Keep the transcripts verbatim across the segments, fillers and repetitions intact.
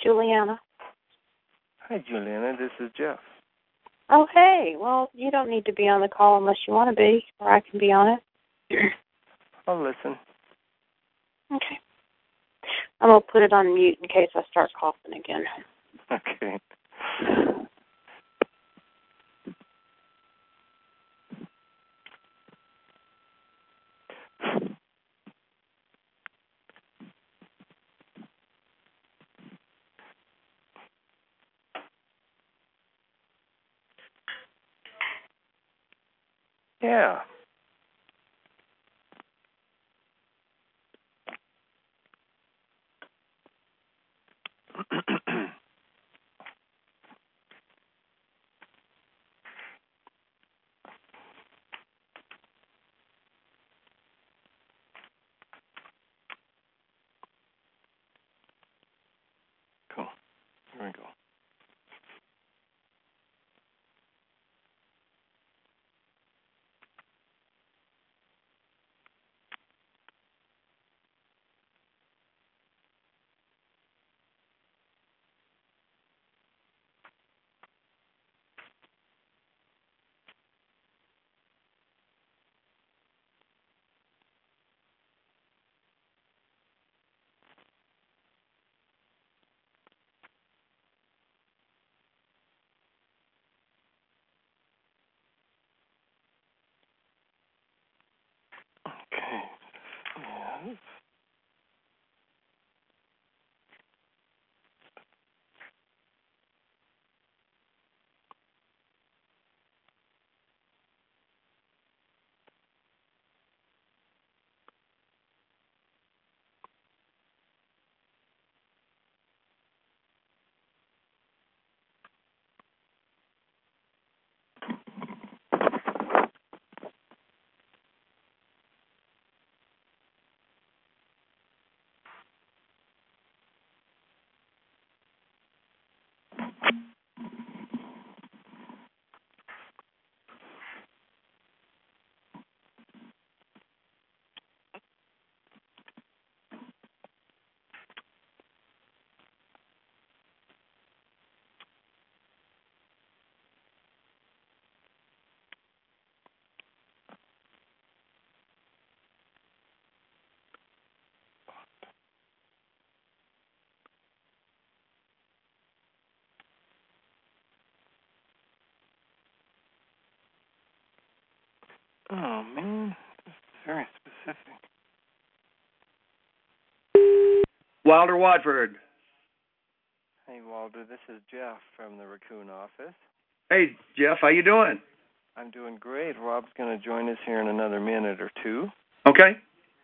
Juliana. Hi, Juliana. This is Jeff. Oh, hey. Well, you don't need to be on the call unless you want to be, or I can be on it. I'll listen. Okay. I'm going to put it on mute in case I start coughing again. Okay. Yeah. Cool. Here we go. Okay. Yes. Oh, man. This is very specific. Wilder Watford. Hey, Walter. This is Jeff from the Raccoon office. Hey, Jeff. How you doing? I'm doing great. Rob's going to join us here in another minute or two. Okay.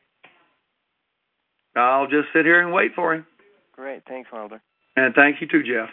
I'll just sit here and wait for him. Great. Thanks, Wilder. And thank you too, Jeff.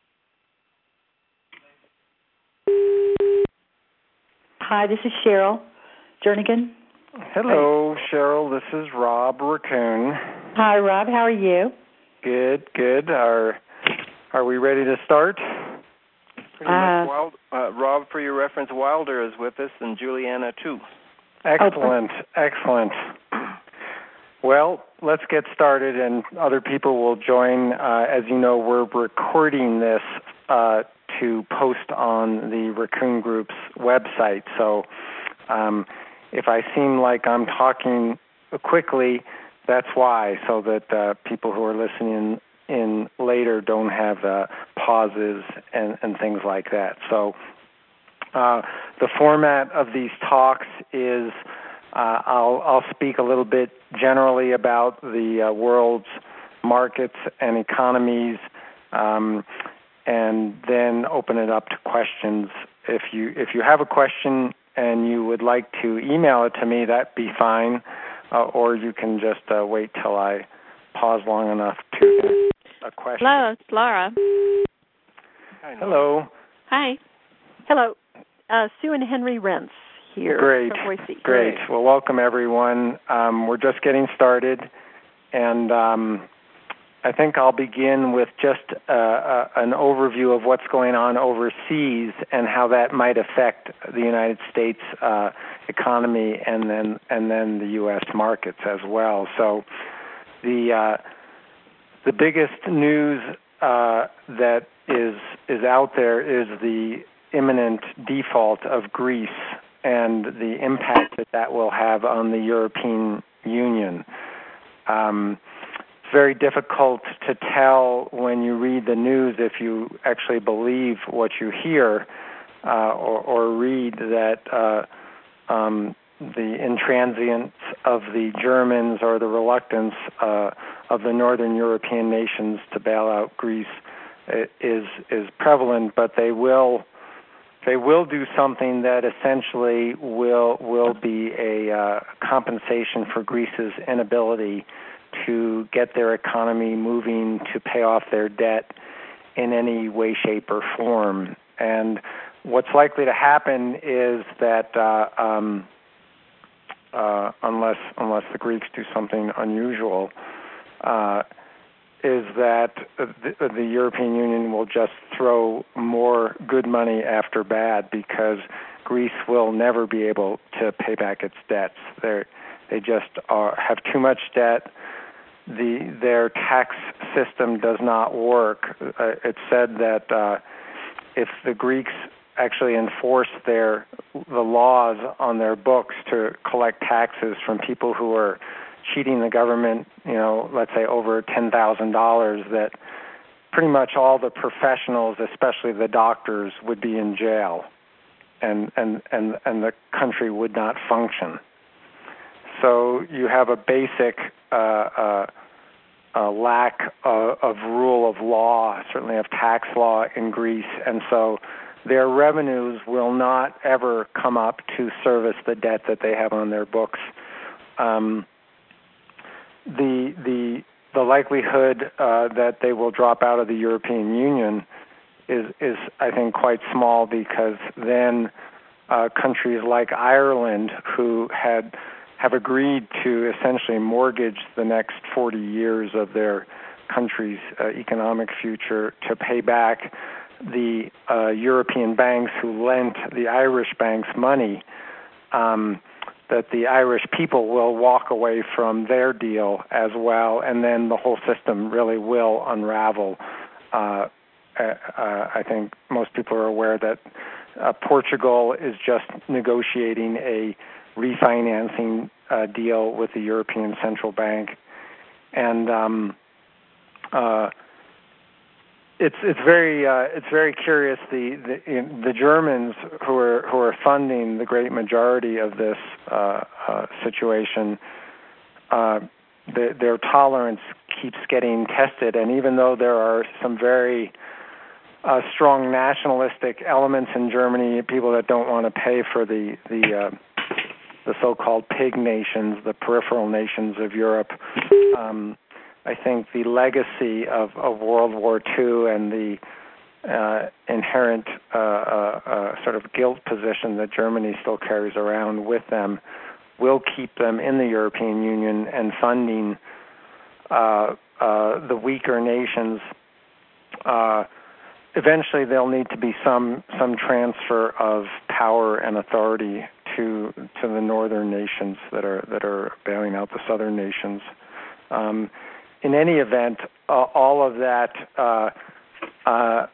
Hi, this is Cheryl Jernigan. Hello, hey. Cheryl. This is Rob Raccoon. Hi, Rob. How are you? Good, good. Are Are we ready to start? Pretty uh, much. Wild, uh, Rob, for your reference, Wilder is with us, and Juliana too. Excellent, excellent. Well, let's get started, and other people will join. Uh, as you know, we're recording this uh, to post on the Raccoon Group's website. So um, if I seem like I'm talking quickly, that's why, so that uh, people who are listening in later don't have uh, pauses and, and things like that. So uh, the format of these talks is uh, I'll, I'll speak a little bit generally about the uh, world's markets and economies, um, and then open it up to questions. If you if you have a question and you would like to email it to me, that'd be fine, uh, or you can just uh, wait till I pause long enough to a question. Hello, it's Laura. Hi, Hello. Hi. Hello. Uh, Sue and Henry Rents here. Great. From Boise. Great. Well, welcome, everyone. Um, we're just getting started, and um, I think I'll begin with just uh, uh, an overview of what's going on overseas and how that might affect the United States uh, economy and then and then the U S markets as well. So the uh, the biggest news uh, that is is out there is the imminent default of Greece and the impact that that will have on the European Union. Um, it's very difficult to tell when you read the news if you actually believe what you hear uh, or, or read that uh, um, the intransience of the Germans or the reluctance uh, of the northern European nations to bail out Greece is is prevalent, but they will they will do something that essentially will will be a uh, compensation for Greece's inability to get their economy moving to pay off their debt in any way, shape, or form. And what's likely to happen is that uh, um, uh, unless unless the Greeks do something unusual, uh, is that the, the European Union will just throw more good money after bad because Greece will never be able to pay back its debts. They they just are, have too much debt. The their tax system does not work. Uh, it's said that uh, if the Greeks actually enforce their the laws on their books to collect taxes from people who are cheating the government, you know, let's say over ten thousand dollars, that pretty much all the professionals, especially the doctors, would be in jail, and and and and the country would not function. So you have a basic uh, uh, uh, lack of, of rule of law, certainly of tax law in Greece, and so their revenues will not ever come up to service the debt that they have on their books. Um, the the the likelihood uh, that they will drop out of the European Union is is I think quite small, because then uh, countries like Ireland, who had have agreed to essentially mortgage the next forty years of their country's uh, economic future to pay back the uh, European banks who lent the Irish banks money, um, that the Irish people will walk away from their deal as well, and then the whole system really will unravel. Uh, uh, I think most people are aware that uh, Portugal is just negotiating a refinancing uh, deal with the European Central Bank, and um, uh, it's it's very uh, it's very curious. The the, in, the Germans who are who are funding the great majority of this uh, uh, situation, uh, the, their tolerance keeps getting tested, and even though there are some very uh, strong nationalistic elements in Germany, people that don't want to pay for the the uh, the so-called pig nations, the peripheral nations of Europe. Um, I think the legacy of, of World War Two and the uh, inherent uh, uh, uh, sort of guilt position that Germany still carries around with them will keep them in the European Union and funding uh, uh, the weaker nations. Uh, eventually, there'll need to be some some transfer of power and authority to to the northern nations that are that are bailing out the southern nations. Um, in any event, uh, all of that uh, uh,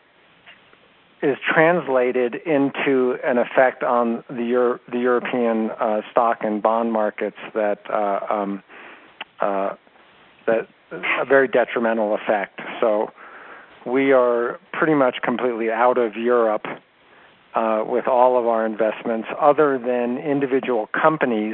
is translated into an effect on the Euro- the European uh, stock and bond markets that uh, um, uh, that a very detrimental effect. So we are pretty much completely out of Europe Uh, with all of our investments, other than individual companies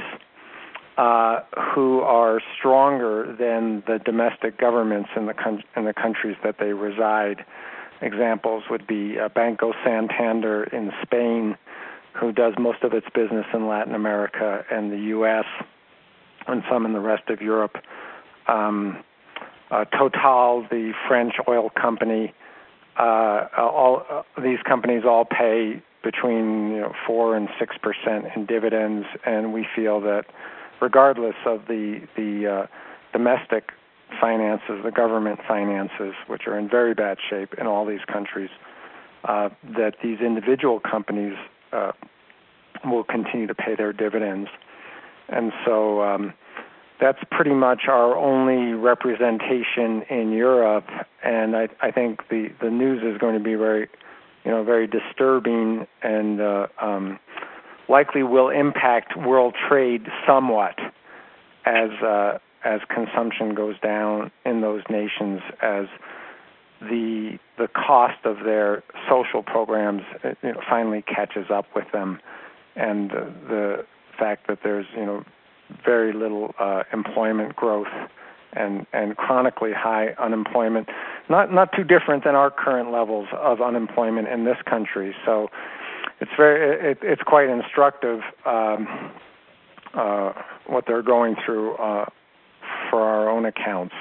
uh, who are stronger than the domestic governments in the con- in the countries that they reside. Examples would be uh, Banco Santander in Spain, who does most of its business in Latin America and the U S, and some in the rest of Europe. Um, uh, Total, the French oil company. Uh, all uh, these companies all pay between you know, four and six percent in dividends, and we feel that, regardless of the the uh, domestic finances, the government finances, which are in very bad shape in all these countries, uh, that these individual companies uh, will continue to pay their dividends, and so um, that's pretty much our only representation in Europe, and I, I think the, the news is going to be very, you know, very disturbing and uh, um, likely will impact world trade somewhat as uh, as consumption goes down in those nations, as the the cost of their social programs, you know, finally catches up with them, and uh, the fact that there's, you know, very little uh, employment growth and and chronically high unemployment, not not too different than our current levels of unemployment in this country. So it's very it, it's quite instructive um, uh, what they're going through uh, for our own accounts.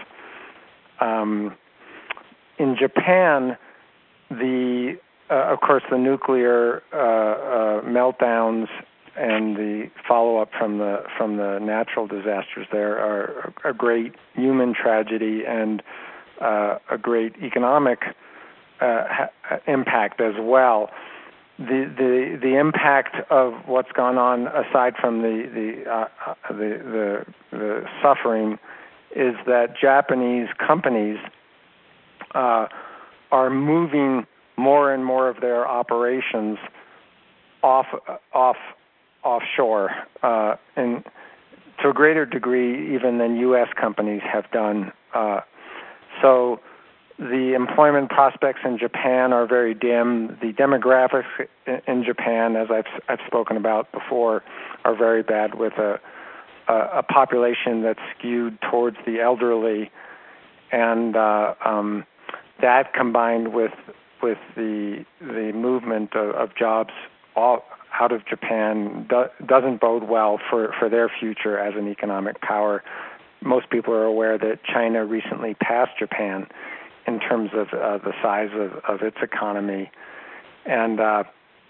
Um, in Japan, the uh, of course the nuclear uh, uh, meltdowns and the follow-up from the from the natural disasters there are a great human tragedy and uh, a great economic uh, ha- impact as well. The the the impact of what's gone on, aside from the the uh, the, the the suffering, is that Japanese companies uh, are moving more and more of their operations off off. offshore, uh, and to a greater degree even than U S companies have done. Uh, so the employment prospects in Japan are very dim. The demographics in Japan, as I've, I've spoken about before, are very bad, with a, a, a population that's skewed towards the elderly, and uh, um, that combined with with the the movement of, of jobs all out of Japan do, doesn't bode well for, for their future as an economic power. Most people are aware that China recently passed Japan in terms of uh, the size of, of its economy. And uh,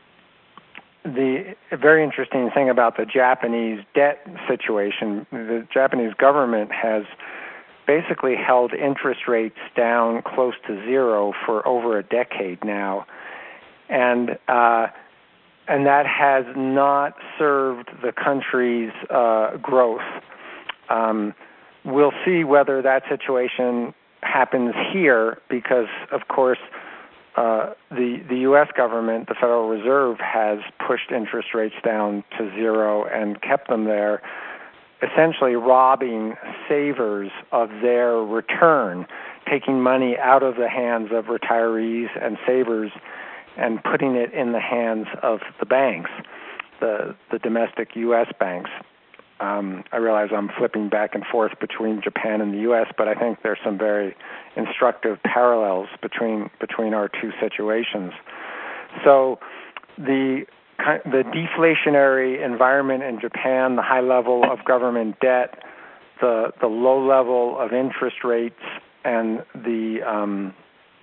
the very interesting thing about the Japanese debt situation, the Japanese government has basically held interest rates down close to zero for over a decade now. And uh, And that has not served the country's uh, growth. Um, we'll see whether that situation happens here, because, of course, uh, the the U S government, the Federal Reserve, has pushed interest rates down to zero and kept them there, essentially robbing savers of their return, taking money out of the hands of retirees and savers and putting it in the hands of the banks, the the domestic U S banks. Um, I realize I'm flipping back and forth between Japan and the U S, but I think there's some very instructive parallels between between our two situations. So the the deflationary environment in Japan, the high level of government debt, the the low level of interest rates, and the um,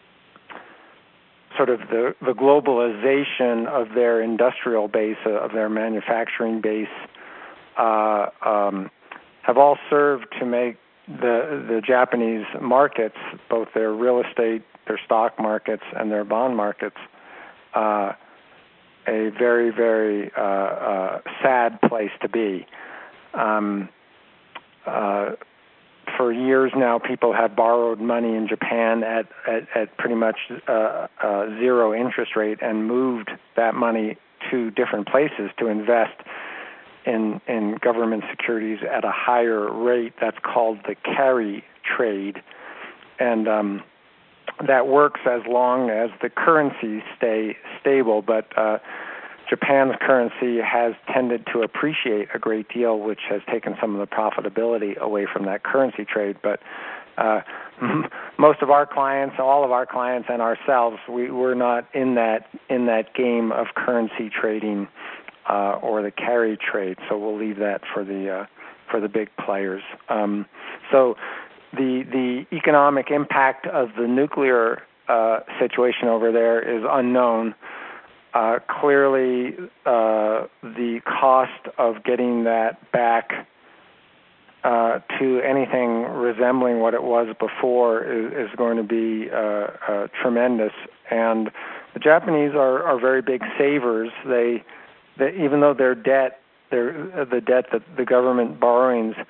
sort of the, the globalization of their industrial base, uh, of their manufacturing base, uh, um, have all served to make the the Japanese markets, both their real estate, their stock markets, and their bond markets, uh, a very, very uh, uh, sad place to be. Um, uh, For years now, people have borrowed money in Japan at, at, at pretty much uh, uh, zero interest rate and moved that money to different places to invest in in government securities at a higher rate. That's called the carry trade. And um, that works as long as the currencies stay stable, but uh, Japan's currency has tended to appreciate a great deal, which has taken some of the profitability away from that currency trade. But uh, most of our clients, all of our clients, and ourselves, we, we're not in that in that game of currency trading uh, or the carry trade. So we'll leave that for the uh, for the big players. Um, so the the economic impact of the nuclear uh, situation over there is unknown. Uh, clearly, uh, the cost of getting that back uh, to anything resembling what it was before is, is going to be uh, uh, tremendous. And the Japanese are, are very big savers. They, they, even though their debt, their the debt that the government borrowings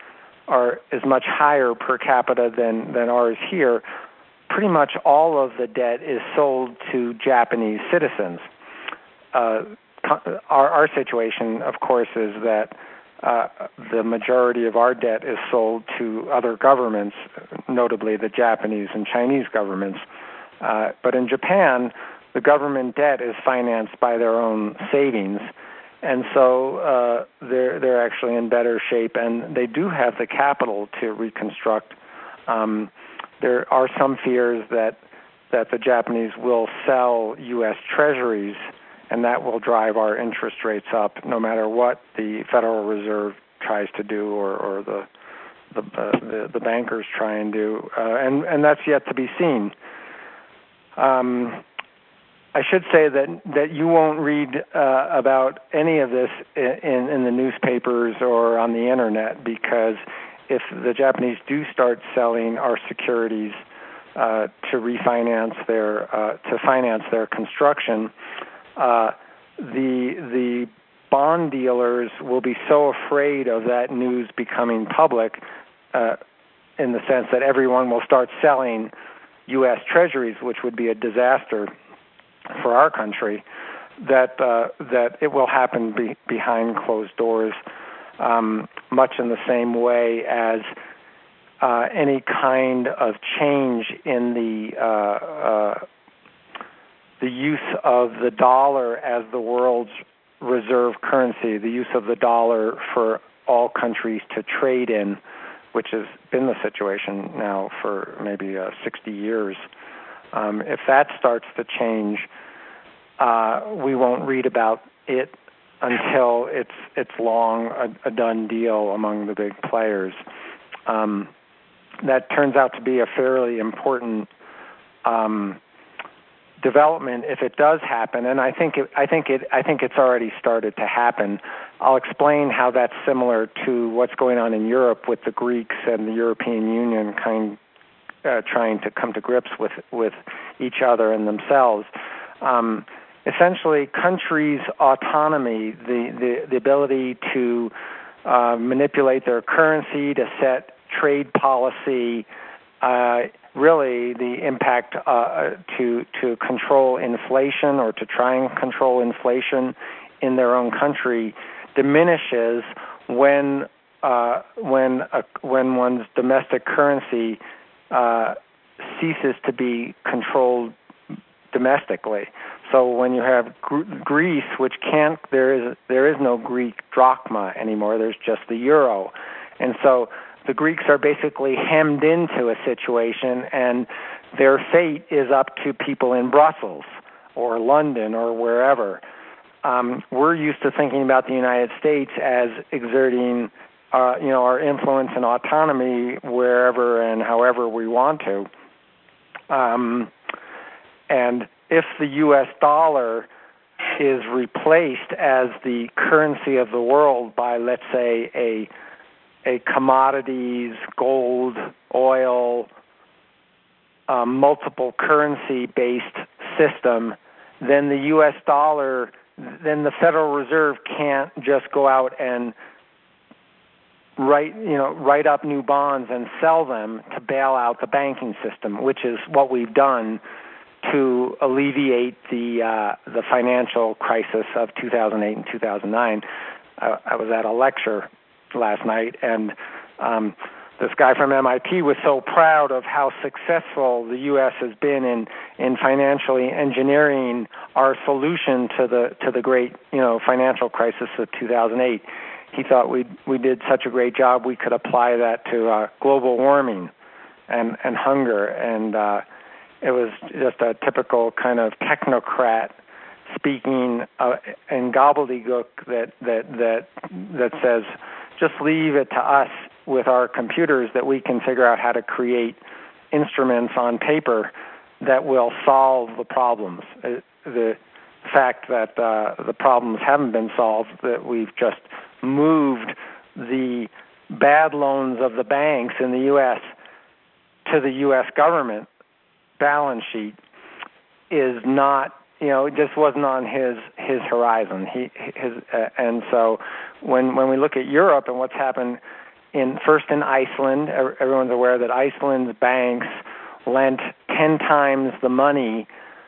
are is much higher per capita than, than ours here, pretty much all of the debt is sold to Japanese citizens. Uh, our, our situation, of course, is that uh, the majority of our debt is sold to other governments, notably the Japanese and Chinese governments. Uh, but in Japan, the government debt is financed by their own savings. And so uh, they're they're actually in better shape, and they do have the capital to reconstruct. Um, there are some fears that that the Japanese will sell U S treasuries, and that will drive our interest rates up, no matter what the Federal Reserve tries to do or, or the the, uh, the the bankers try and do, uh, and and that's yet to be seen. Um, I should say that, that you won't read uh, about any of this in, in the newspapers or on the internet, because if the Japanese do start selling our securities uh, to refinance their uh, to finance their construction, uh, the the bond dealers will be so afraid of that news becoming public, uh, in the sense that everyone will start selling U S treasuries, which would be a disaster for our country, that uh, that it will happen be, behind closed doors, um, much in the same way as uh, any kind of change in the uh, uh, the use of the dollar as the world's reserve currency, the use of the dollar for all countries to trade in, which has been the situation now for maybe uh, sixty years. Um, if that starts to change, uh, we won't read about it until it's it's long a, a done deal among the big players. Um, that turns out to be a fairly important um, development if it does happen, and I think it, I think it I think it's already started to happen. I'll explain how that's similar to what's going on in Europe with the Greeks and the European Union kind uh, trying to come to grips with with each other and themselves. Um, essentially, countries' autonomy, the the, the ability to uh, manipulate their currency, to set trade policy. Uh, really the impact uh, to to control inflation or to try and control inflation in their own country diminishes when uh, when uh, when one's domestic currency uh, ceases to be controlled domestically. So when you have Gr- Greece, which can't, there is there is no Greek drachma anymore. There's just the euro, and so the Greeks are basically hemmed into a situation, and their fate is up to people in Brussels or London or wherever. Um, we're used to thinking about the United States as exerting, uh, you know, our influence and autonomy wherever and however we want to. Um, and if the U S dollar is replaced as the currency of the world by, let's say, a a commodities, gold, oil, uh, multiple currency-based system, then the U S dollar, then the Federal Reserve can't just go out and write, you know, write up new bonds and sell them to bail out the banking system, which is what we've done to alleviate the uh, the financial crisis of two thousand eight and two thousand nine. I, I was at a lecture last night, and um, this guy from M I T was so proud of how successful the U S has been in, in financially engineering our solution to the to the great, you know, financial crisis of two thousand eight. He thought we we did such a great job we could apply that to uh, global warming and and hunger, and uh, it was just a typical kind of technocrat speaking uh, in gobbledygook that that that that says, just leave it to us with our computers that we can figure out how to create instruments on paper that will solve the problems. Uh, the fact that uh, the problems haven't been solved, that we've just moved the bad loans of the banks in the U S to the U S government balance sheet, is not, you know, it just wasn't on his his horizon. He his uh, and so when when we look at Europe and what's happened in first in Iceland. Everyone's aware that Iceland's banks lent ten times the money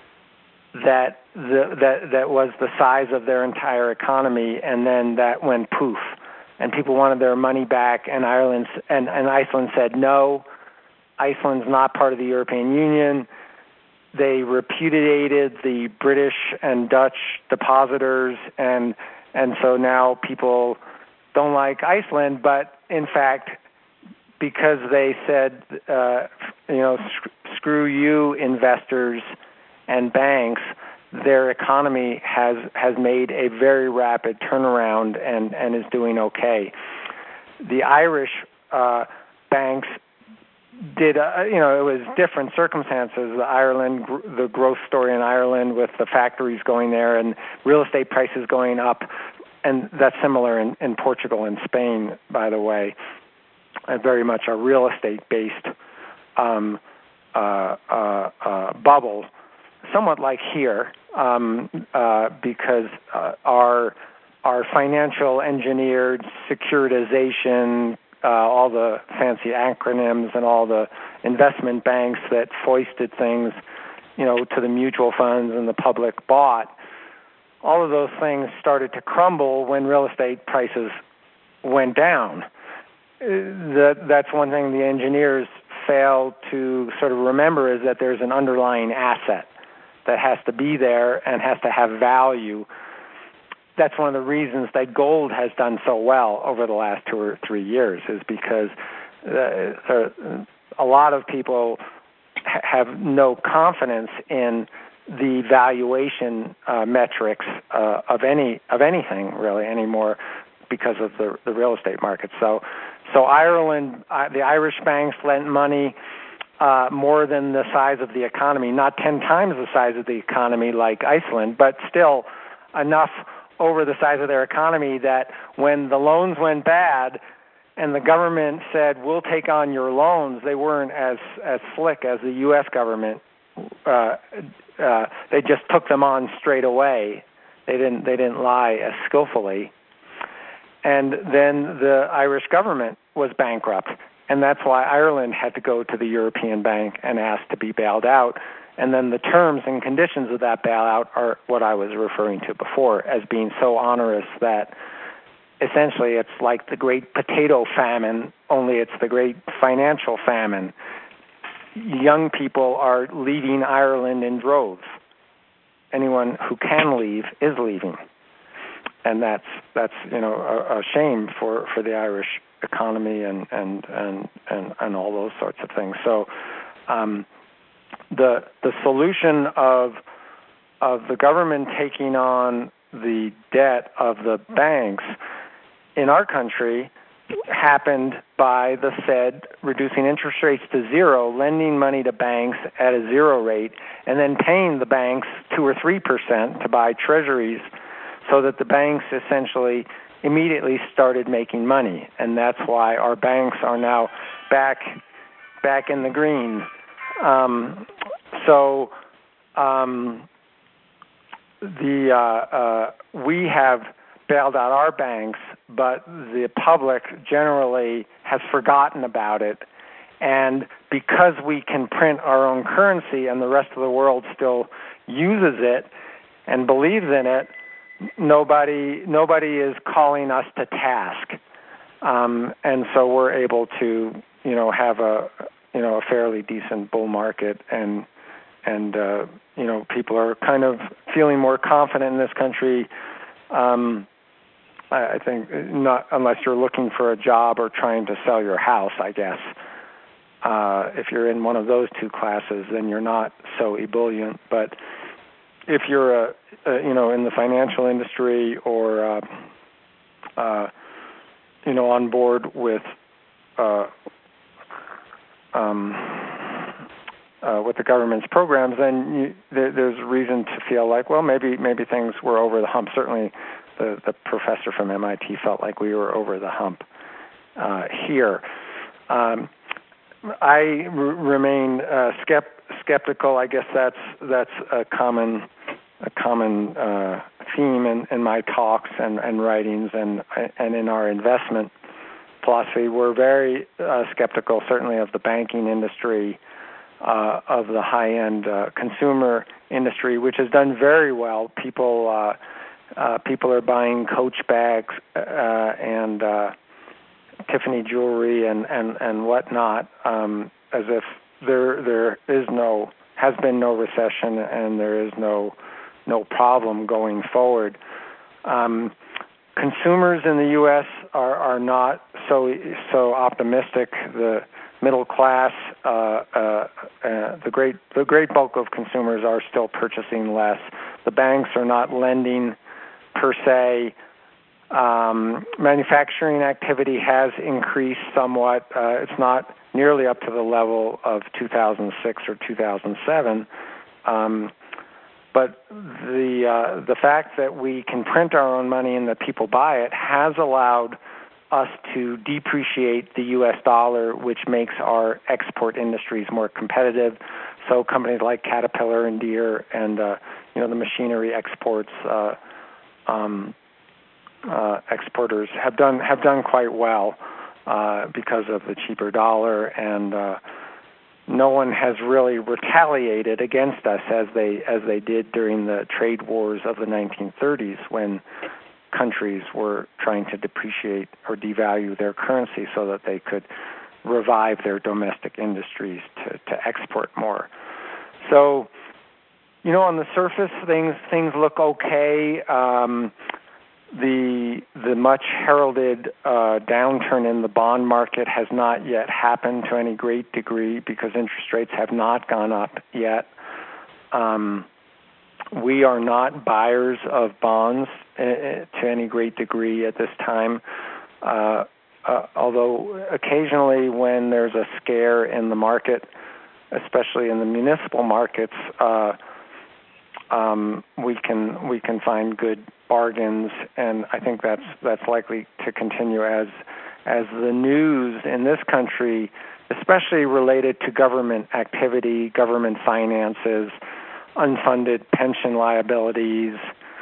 that the, that that was the size of their entire economy, and then that went poof, and people wanted their money back, and Ireland and, and Iceland said no. Iceland's not part of the European Union. They repudiated the British and Dutch depositors, and and so now people don't like Iceland, but in fact, because they said, uh, you know, sc- screw you, investors and banks, their economy has, has made a very rapid turnaround and, and is doing okay. The Irish uh, banks did, uh, you know, it was different circumstances. The Ireland, the growth story in Ireland with the factories going there and real estate prices going up, and that's similar in, in Portugal and Spain, by the way, and very much a real estate-based um, uh, uh, uh, bubble, somewhat like here, um, uh, because uh, our our financial engineered securitization, uh, all the fancy acronyms and all the investment banks that foisted things, you know, to the mutual funds and the public bought, all of those things started to crumble when real estate prices went down. That, that's one thing the engineers fail to sort of remember, is that there's an underlying asset that has to be there and has to have value. That's one of the reasons that gold has done so well over the last two or three years, is because uh, a lot of people ha- have no confidence in the valuation uh, metrics uh, of any of anything really anymore because of the the real estate market. So, so Ireland, uh, the Irish banks lent money uh, more than the size of the economy, not ten times the size of the economy like Iceland, but still enough over the size of their economy that when the loans went bad and the government said, we'll take on your loans, they weren't as as slick as the U S government. Uh, uh, they just took them on straight away. They didn't. They didn't lie as skillfully. And then the Irish government was bankrupt, and that's why Ireland had to go to the European Bank and ask to be bailed out. And then the terms and conditions of that bailout are what I was referring to before as being so onerous that essentially it's like the great potato famine, only it's the great financial famine. Young people are leaving Ireland in droves. Anyone who can leave is leaving, and that's that's you know a, a shame for, for the Irish economy and and, and, and and all those sorts of things. So um, the the solution of of the government taking on the debt of the banks in our country happened by the Fed reducing interest rates to zero, lending money to banks at a zero rate, and then paying the banks two or three percent to buy treasuries, so that the banks essentially immediately started making money, and that's why our banks are now back back in the green. Um, so um, the uh, uh, we have bailed out our banks, but the public generally has forgotten about it. And because we can print our own currency and the rest of the world still uses it and believes in it, nobody nobody is calling us to task. Um, and so we're able to, you know, have a you know a fairly decent bull market, and and uh, you know people are kind of feeling more confident in this country. Um, I think not unless you're looking for a job or trying to sell your house, I guess. Uh, if you're in one of those two classes, then you're not so ebullient. But if you're, a, a, you know, in the financial industry or, uh, uh, you know, on board with, uh, um, uh, with the government's programs, then you, there, there's reason to feel like, well, maybe maybe things were over the hump. Certainly. The, the professor from M I T felt like we were over the hump uh, here. Um, I r- remain uh, skept- skeptical. I guess that's that's a common a common uh, theme in, in my talks and, and writings and and in our investment philosophy. We're very uh, skeptical, certainly, of the banking industry, uh, of the high-end uh, consumer industry, which has done very well. People uh, uh, people are buying Coach bags uh, and uh, Tiffany jewelry and, and, and whatnot, um, as if there there is no has been no recession and there is no no problem going forward. Um, consumers in the U S are, are not so so optimistic. The middle class, uh, uh, uh, the great the great bulk of consumers are still purchasing less. The banks are not lending per se. Um, manufacturing activity has increased somewhat. Uh, it's not nearly up to the level of two thousand six or two thousand seven. Um, but the uh, the fact that we can print our own money and that people buy it has allowed us to depreciate the U S dollar, which makes our export industries more competitive. So companies like Caterpillar and Deere and uh, you know the machinery exports uh, um, uh, exporters have done have done quite well uh, because of the cheaper dollar, and uh, no one has really retaliated against us as they as they did during the trade wars of the nineteen thirties, when countries were trying to depreciate or devalue their currency so that they could revive their domestic industries to, to export more. So, you know, on the surface, things things look okay. Um, the the much heralded uh, downturn in the bond market has not yet happened to any great degree because interest rates have not gone up yet. Um, we are not buyers of bonds uh, to any great degree at this time. Uh, uh, although occasionally when there's a scare in the market, especially in the municipal markets, uh, um, we can we can find good bargains, and I think that's that's likely to continue as as the news in this country, especially related to government activity, government finances, unfunded pension liabilities.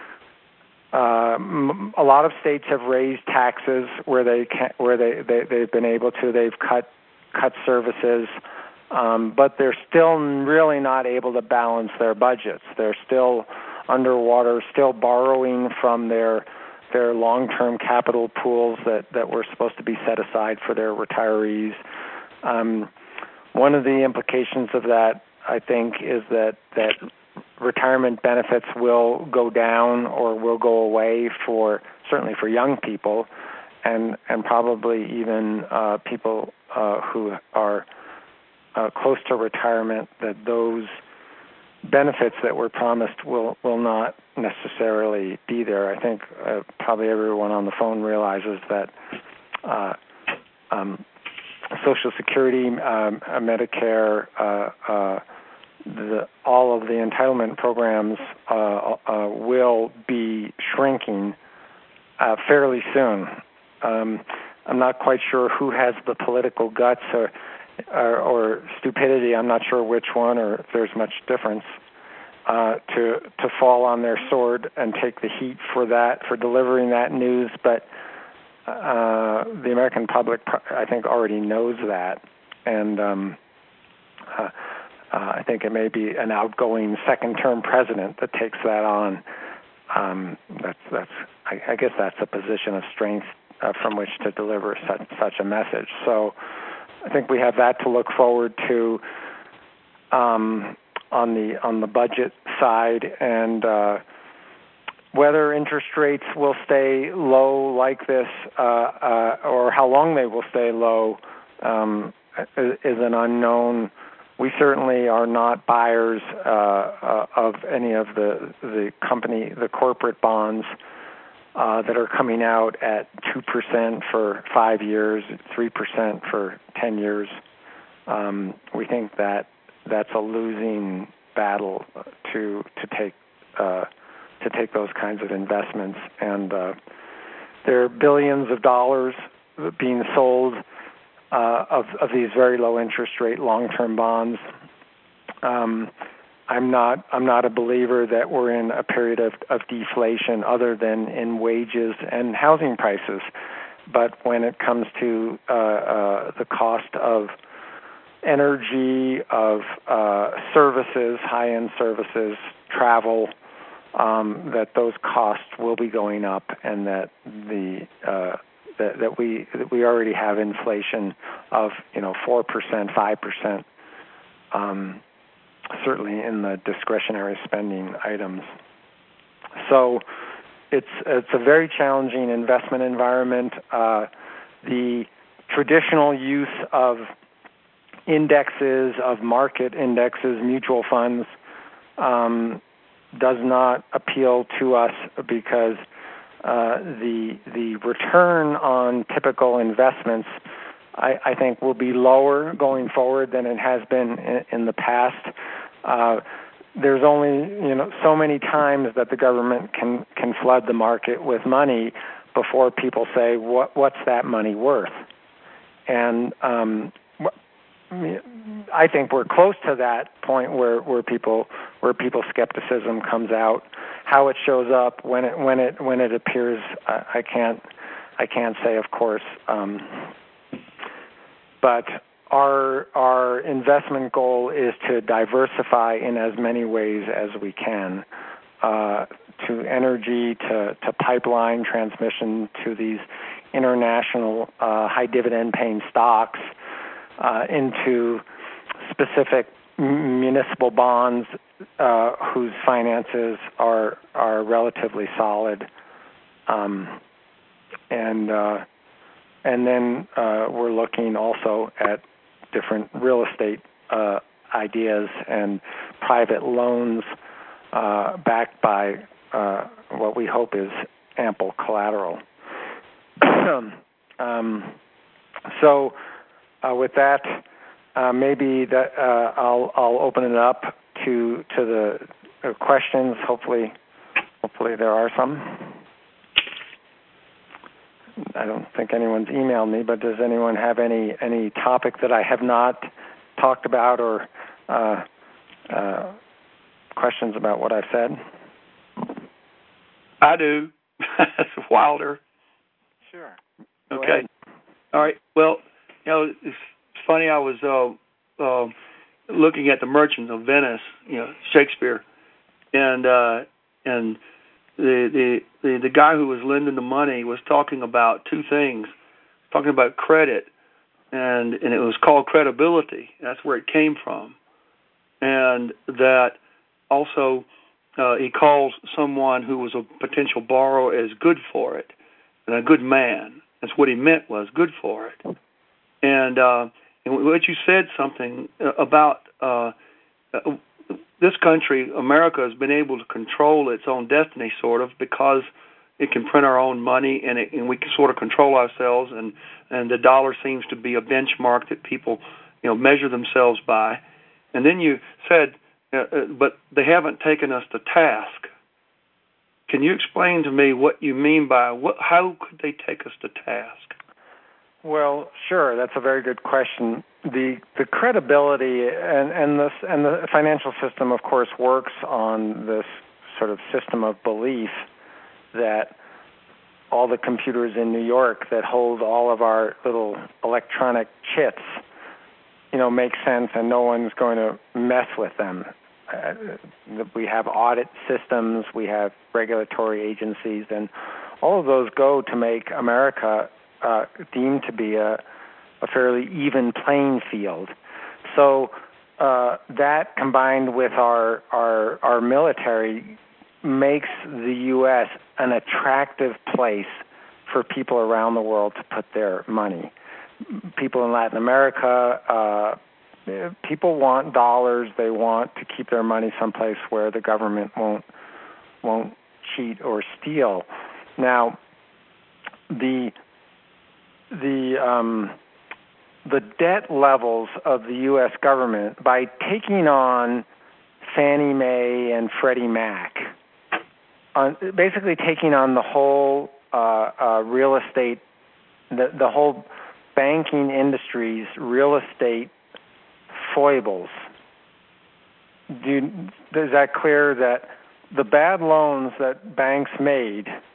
Uh, a lot of states have raised taxes where they can, where they, they they've been able to. They've cut cut services. Um, but they're still really not able to balance their budgets. They're still underwater, still borrowing from their their long-term capital pools that, that were supposed to be set aside for their retirees. Um, one of the implications of that, I think, is that, that retirement benefits will go down or will go away for certainly for young people, and and probably even uh, people uh, who are Uh, close to retirement, that those benefits that were promised will, will not necessarily be there. I think uh, probably everyone on the phone realizes that uh, um, Social Security, um, Medicare, uh, uh, the, all of the entitlement programs uh, uh, will be shrinking uh, fairly soon. Um, I'm not quite sure who has the political guts or Or, or stupidity, I'm not sure which one, or if there's much difference, uh, to to fall on their sword and take the heat for that, for delivering that news. But uh, the American public, I think, already knows that, and um, uh, uh, I think it may be an outgoing second-term president that takes that on. Um, that's that's I, I guess that's a position of strength uh, from which to deliver such such a message. So I think we have that to look forward to um, on the on the budget side, and uh, whether interest rates will stay low like this, uh, uh, or how long they will stay low, um, is an unknown. We certainly are not buyers uh, uh, of any of the the company, the corporate bonds Uh, that are coming out at two percent for five years, three percent for ten years. Um, we think that that's a losing battle to to take uh, to take those kinds of investments. And uh, there are billions of dollars being sold uh, of, of these very low interest rate long-term bonds. Um, I'm not. I'm not a believer that we're in a period of, of deflation, other than in wages and housing prices. but when it comes to uh, uh, the cost of energy, of uh, services, high-end services, travel, um, that those costs will be going up, and that the uh, that, that we that we already have inflation of you know four percent, five percent, um, certainly in the discretionary spending items. So it's it's a very challenging investment environment. Uh, the traditional use of indexes, of market indexes, mutual funds, um, does not appeal to us because uh, the the return on typical investments, I, I think, will be lower going forward than it has been in, in the past. Uh, there's only you know so many times that the government can can flood the market with money before people say, what what's that money worth? And um, I think we're close to that point where, where people where people's skepticism comes out. How it shows up when it when it when it appears, I, I can't I can't say, of course. Um, but our our investment goal is to diversify in as many ways as we can, uh, to energy, to to pipeline transmission, to these international uh, high dividend paying stocks. Uh, into specific municipal bonds uh, whose finances are are relatively solid, um, and uh, and then uh, we're looking also at different real estate uh, ideas and private loans uh, backed by uh, what we hope is ample collateral. um, so. Uh, with that, uh, maybe that uh, I'll I'll open it up to to the uh, questions. Hopefully, hopefully there are some. I don't think anyone's emailed me, but does anyone have any any topic that I have not talked about or uh, uh, questions about what I've said? I do. That's Wilder. Sure. Okay. All right. Well. You know, it's funny. I was uh, uh, looking at the Merchant of Venice, you know, Shakespeare, and uh, and the, the the the guy who was lending the money was talking about two things, talking about credit, and and it was called credibility. That's where it came from, and that also uh, he calls someone who was a potential borrower as good for it, and a good man. That's what he meant, was good for it. And, uh, and what you said something about uh, this country, America, has been able to control its own destiny, sort of, because it can print our own money, and, it, and we can sort of control ourselves, and, and the dollar seems to be a benchmark that people, you know, measure themselves by. And then you said, uh, uh, but they haven't taken us to task. Can you explain to me what you mean by what? How could they take us to task? Well, sure. That's a very good question. The the credibility and and the and the financial system, of course, works on this sort of system of belief that all the computers in New York that hold all of our little electronic chits, you know, make sense, and no one's going to mess with them. Uh, we have audit systems, we have regulatory agencies, and all of those go to make America Uh, deemed to be a, a fairly even playing field. So uh, that, combined with our, our our military, makes the U S an attractive place for people around the world to put their money. People in Latin America, uh, people want dollars. They want to keep their money someplace where the government won't won't cheat or steal. Now, the The um, the debt levels of the U S government, by taking on Fannie Mae and Freddie Mac, on, basically taking on the whole uh, uh, real estate, the, the whole banking industry's real estate foibles. Do you, is that clear that the bad loans that banks made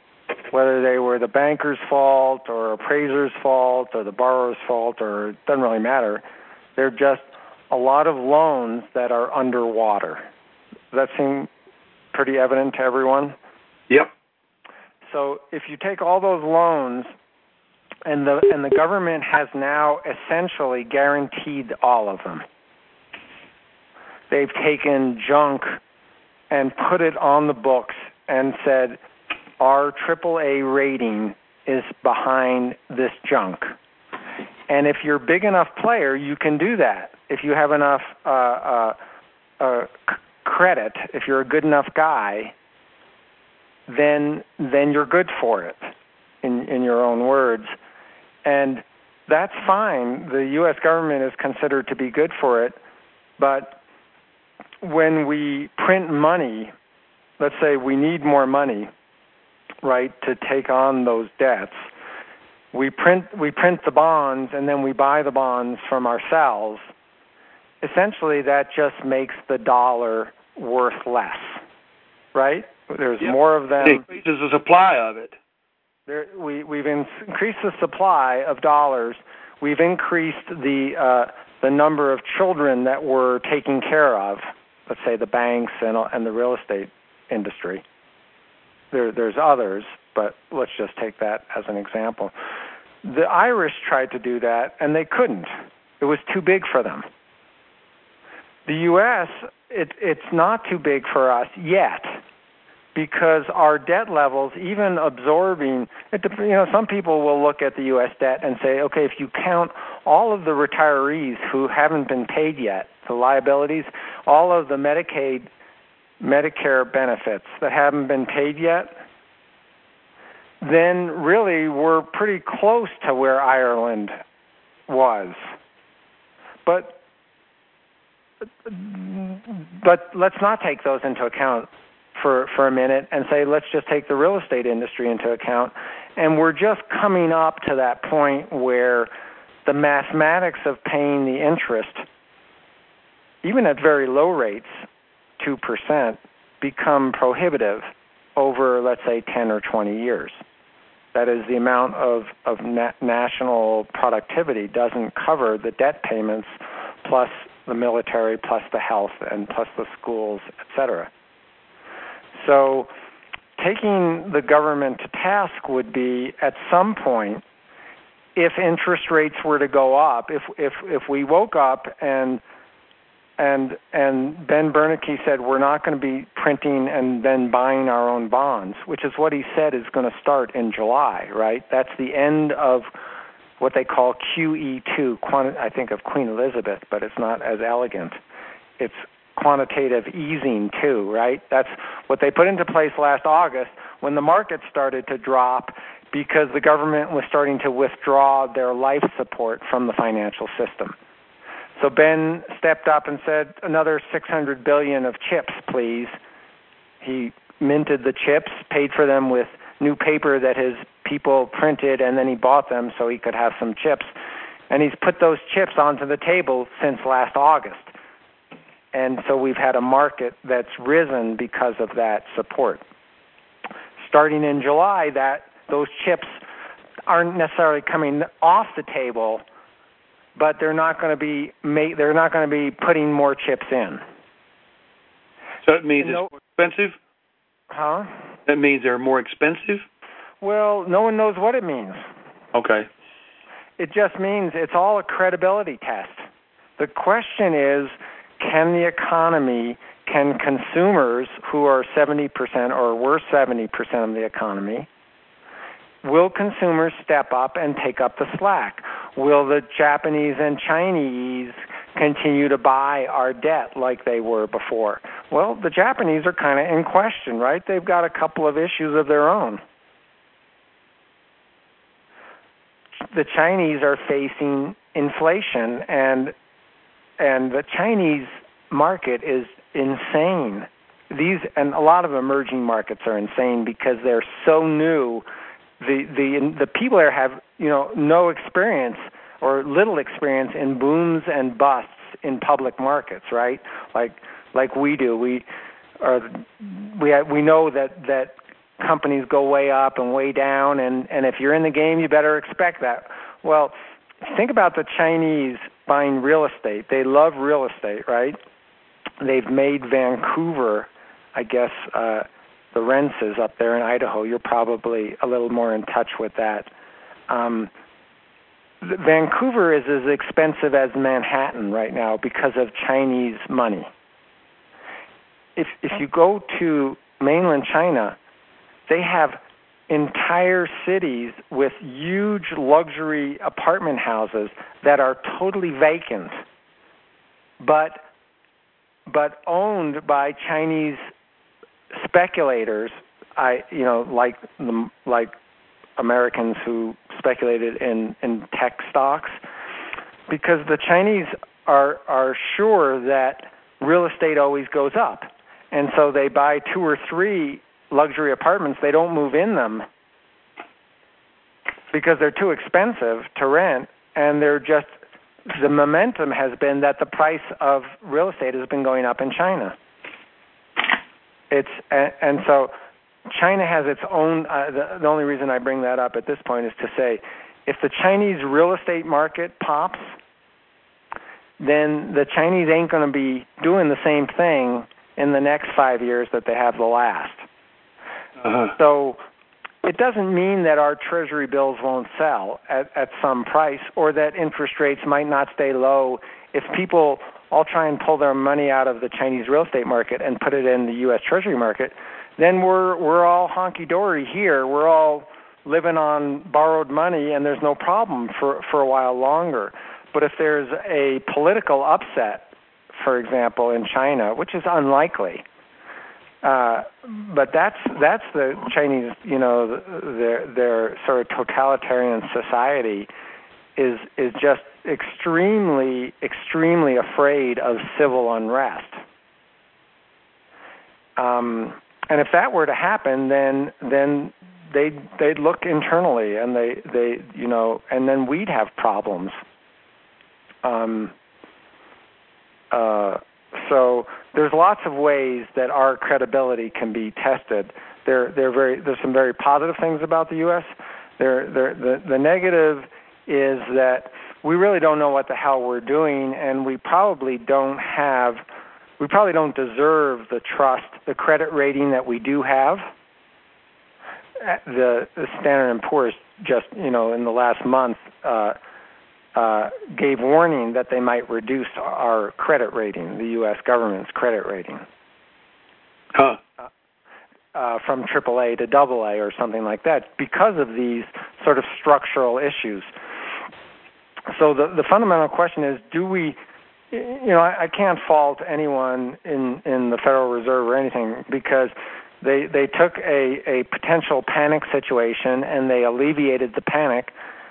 whether they were the banker's fault or appraiser's fault or the borrower's fault, or it doesn't really matter. They're just a lot of loans that are underwater. Does that seem pretty evident to everyone? Yep. So if you take all those loans, and the and the government has now essentially guaranteed all of them. They've taken junk and put it on the books and said, our triple A rating is behind this junk. And if you're a big enough player, you can do that. If you have enough uh, uh, uh, c- credit, if you're a good enough guy, then then you're good for it, in, in your own words. And that's fine. The U S government is considered to be good for it. But when we print money, let's say we need more money, right, to take on those debts, we print we print the bonds and then we buy the bonds from ourselves. Essentially, that just makes the dollar worth less, right? There's yep. more of them. It increases the supply of it. There, we, we've in, increased the supply of dollars. We've increased the uh, the number of children that we're taking care of. Let's say the banks and and the real estate industry. There, there's others, but let's just take that as an example. The Irish tried to do that, and they couldn't. It was too big for them. The U S, it, it's not too big for us yet, because our debt levels, even absorbing, it, you know, some people will look at the U S debt and say, okay, if you count all of the retirees who haven't been paid yet, the liabilities, all of the Medicaid, Medicare benefits that haven't been paid yet, then really we're pretty close to where Ireland was. But but let's not take those into account for, for a minute and say, let's just take the real estate industry into account. And we're just coming up to that point where the mathematics of paying the interest, even at very low rates, two percent, become prohibitive over, let's say, ten or twenty years. That is, the amount of, of na- national productivity doesn't cover the debt payments plus the military, plus the health, and plus the schools, et cetera. So taking the government to task would be, at some point, if interest rates were to go up, if if if we woke up and and and Ben Bernanke said we're not going to be printing and then buying our own bonds, which is what he said is going to start in July, right? That's the end of what they call Q E two. I think of Queen Elizabeth, but it's not as elegant. It's quantitative easing too, right? That's what they put into place last August when the market started to drop because the government was starting to withdraw their life support from the financial system. So Ben stepped up and said, another six hundred billion dollars of chips, please. He minted the chips, paid for them with new paper that his people printed, and then he bought them so he could have some chips. And he's put those chips onto the table since last August. And so we've had a market that's risen because of that support. Starting in July, that those chips aren't necessarily coming off the table, but they're not going to be made, they're not going to be putting more chips in. So it means no, it's more expensive? Huh? That means they're more expensive? Well, no one knows what it means. Okay. It just means it's all a credibility test. The question is, can the economy, can consumers who are seventy percent or were seventy percent of the economy, will consumers step up and take up the slack? Will the Japanese and Chinese continue to buy our debt like they were before? Well, the Japanese are kind of in question, right? They've got a couple of issues of their own. The Chinese are facing inflation, and and the Chinese market is insane. These and a lot of emerging markets are insane because they're so new. The the the people there have, you know, no experience or little experience in booms and busts in public markets, right? Like like we do. We are we have, we know that that companies go way up and way down, and, and if you're in the game, you better expect that. Well, think about the Chinese buying real estate. They love real estate, right? They've made Vancouver, I guess, uh, the rents is up there in Idaho. You're probably a little more in touch with that. Um, Vancouver is as expensive as Manhattan right now because of Chinese money. If if you go to mainland China, they have entire cities with huge luxury apartment houses that are totally vacant, but but owned by Chinese speculators. I you know like the like Americans who speculated in, in tech stocks, because the Chinese are are sure that real estate always goes up, and so they buy two or three luxury apartments. They don't move in them because they're too expensive to rent, and they're just the momentum has been that the price of real estate has been going up in China. It's and, and so China has its own. Uh, the, the only reason I bring that up at this point is to say, if the Chinese real estate market pops, then the Chinese ain't going to be doing the same thing in the next five years that they have the last. Uh-huh. So it doesn't mean that our treasury bills won't sell at, at some price, or that interest rates might not stay low. If people all try and pull their money out of the Chinese real estate market and put it in the U S Treasury market, then we're we're all honky-dory here. We're all living on borrowed money, and there's no problem for, for a while longer. But if there's a political upset, for example, in China, which is unlikely, uh, but that's that's the Chinese, you know, their their sort of totalitarian society is is just extremely, extremely afraid of civil unrest. Um, and if that were to happen, then then they'd they'd look internally, and they, they you know, and then we'd have problems. Um, uh, so there's lots of ways that our credibility can be tested. There, there very there's some very positive things about the U S. There, there the the negative is that we really don't know what the hell we're doing, and we probably don't have. We probably don't deserve the trust, the credit rating that we do have. The, the Standard and Poor's just, you know, in the last month uh, uh, gave warning that they might reduce our credit rating, the U S government's credit rating, huh. uh, uh, from triple A to double A or something like that, because of these sort of structural issues. So the, the fundamental question is, do we... You know, I, I can't fault anyone in, in the Federal Reserve or anything, because they they took a, a potential panic situation and they alleviated the panic.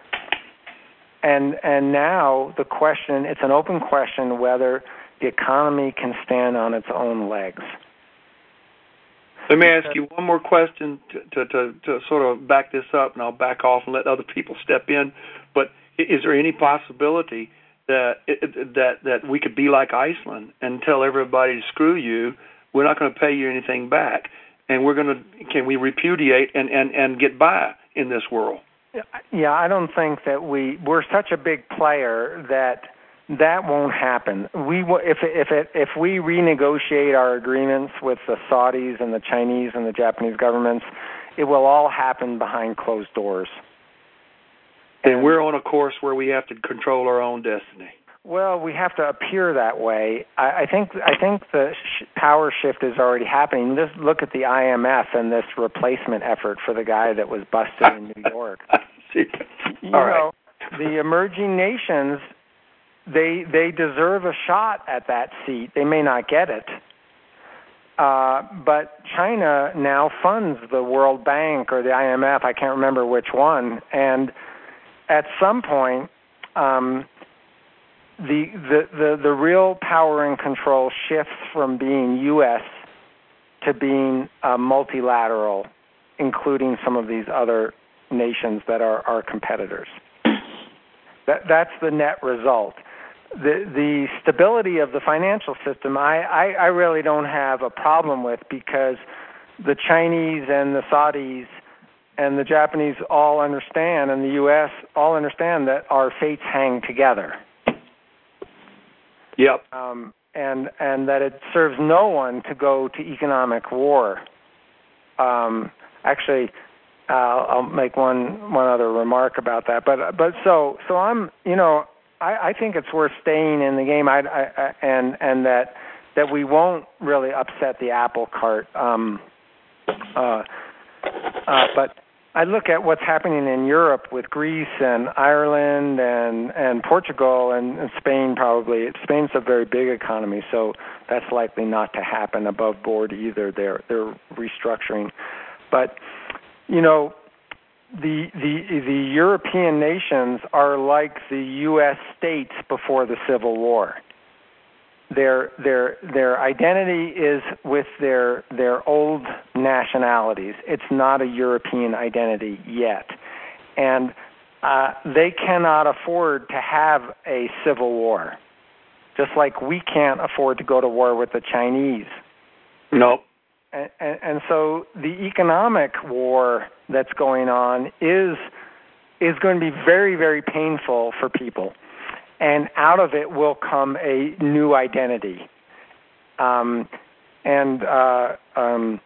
And and now the question, it's an open question whether the economy can stand on its own legs. Let me ask you one more question to, to, to, to sort of back this up, and I'll back off and let other people step in. But is there any possibility that that that we could be like Iceland and tell everybody to screw you, we're not going to pay you anything back, and we're going to, can we repudiate and, and, and get by in this world? Yeah, I don't think that we, we're such a big player that that won't happen. We if if it, if we renegotiate our agreements with the Saudis and the Chinese and the Japanese governments, it will all happen behind closed doors. And we're on a course where we have to control our own destiny. Well, we have to appear that way. I, I think I think the sh- power shift is already happening. Just look at the I M F and this replacement effort for the guy that was busted in New York. you All know, right. The emerging nations, they they deserve a shot at that seat. They may not get it. Uh, but China now funds the World Bank or the I M F. I can't remember which one. And at some point, um, the, the the the real power and control shifts from being U S to being uh, multilateral, including some of these other nations that are our competitors. That that's the net result. The the stability of the financial system, I, I, I really don't have a problem with, because the Chinese and the Saudis and the Japanese all understand, and the U S all understand that our fates hang together. Yep. Um, and and that it serves no one to go to economic war. Um, actually, uh, I'll make one one other remark about that. But but so so I'm you know I, I think it's worth staying in the game. I, I, I and and that that we won't really upset the apple cart. Um, uh, uh, but I look at what's happening in Europe with Greece and Ireland and, and Portugal and, and Spain probably. Spain's a very big economy, so that's likely not to happen above board either. They're they're restructuring. But, you know, the the the European nations are like the U S states before the Civil War. Their their their identity is with their their old nationalities. It's not a European identity yet, and uh, they cannot afford to have a civil war. Just like we can't afford to go to war with the Chinese. Nope. And, and, and so the economic war that's going on is is going to be very, very painful for people. And out of it will come a new identity. Um, and uh, um,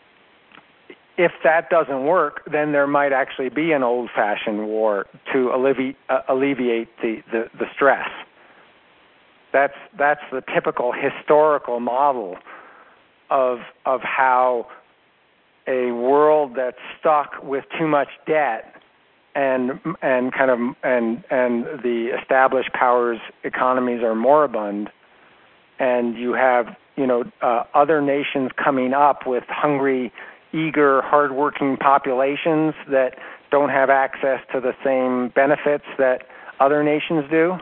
if that doesn't work, then there might actually be an old-fashioned war to alleviate, uh, alleviate the, the, the stress. That's that's the typical historical model of of how a world that's stuck with too much debt and and kind of and and the established powers economies are moribund, and you have you know uh, other nations coming up with hungry, eager, hardworking populations that don't have access to the same benefits that other nations do.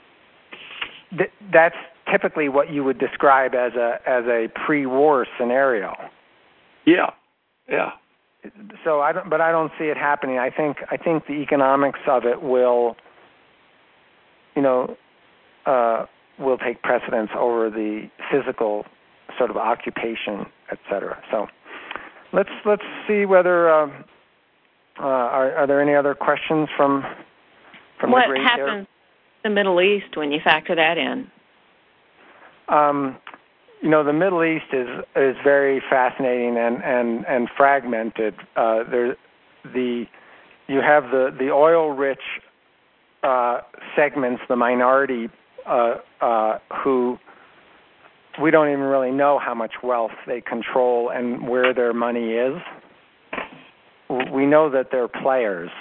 Th- that's typically what you would describe as a as a pre-war scenario. Yeah, yeah. So I don't, but I don't see it happening. I think I think the economics of it will, you know, uh, will take precedence over the physical sort of occupation, et cetera. So let's let's see whether um, uh, are, are there any other questions from from what the great happens in the Middle East when you factor that in? Um, You know, the Middle East is is very fascinating and and and fragmented. Uh, there, the you have the the oil-rich uh, segments, the minority uh, uh, who we don't even really know how much wealth they control and where their money is. We know that they're players,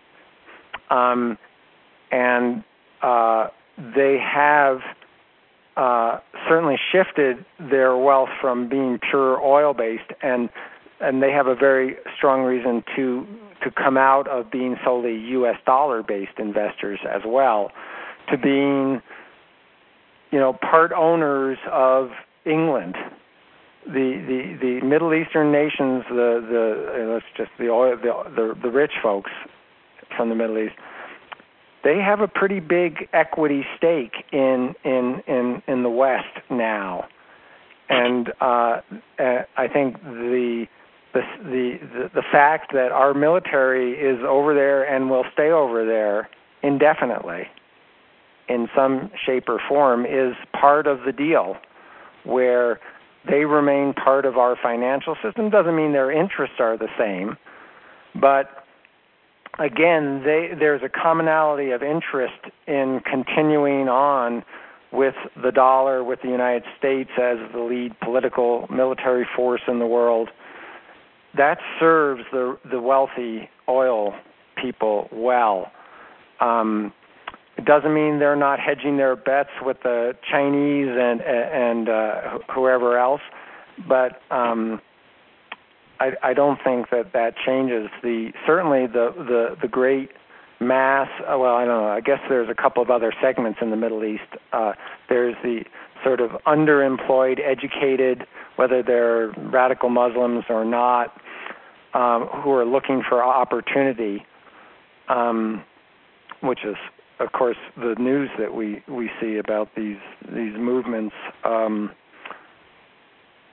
um, and uh, they have. Uh, certainly shifted their wealth from being pure oil-based, and and they have a very strong reason to to come out of being solely U S dollar-based investors as well, to being, you know, part owners of England. The the, the Middle Eastern nations, the the uh, let's just the oil the, the the rich folks from the Middle East. They have a pretty big equity stake in in, in, in the West now, and uh, uh, I think the, the the the fact that our military is over there and will stay over there indefinitely, in some shape or form, is part of the deal, where they remain part of our financial system. Doesn't mean their interests are the same, but again, they, there's a commonality of interest in continuing on with the dollar, with the United States as the lead political military force in the world. That serves the the wealthy oil people well. Um, it doesn't mean they're not hedging their bets with the Chinese and and uh, whoever else, but um, I, I don't think that that changes the certainly the, the, the great mass. Well, I don't know. I guess there's a couple of other segments in the Middle East. Uh, there's the sort of underemployed, educated, whether they're radical Muslims or not, um, who are looking for opportunity, um, which is, of course, the news that we, we see about these these movements. Um,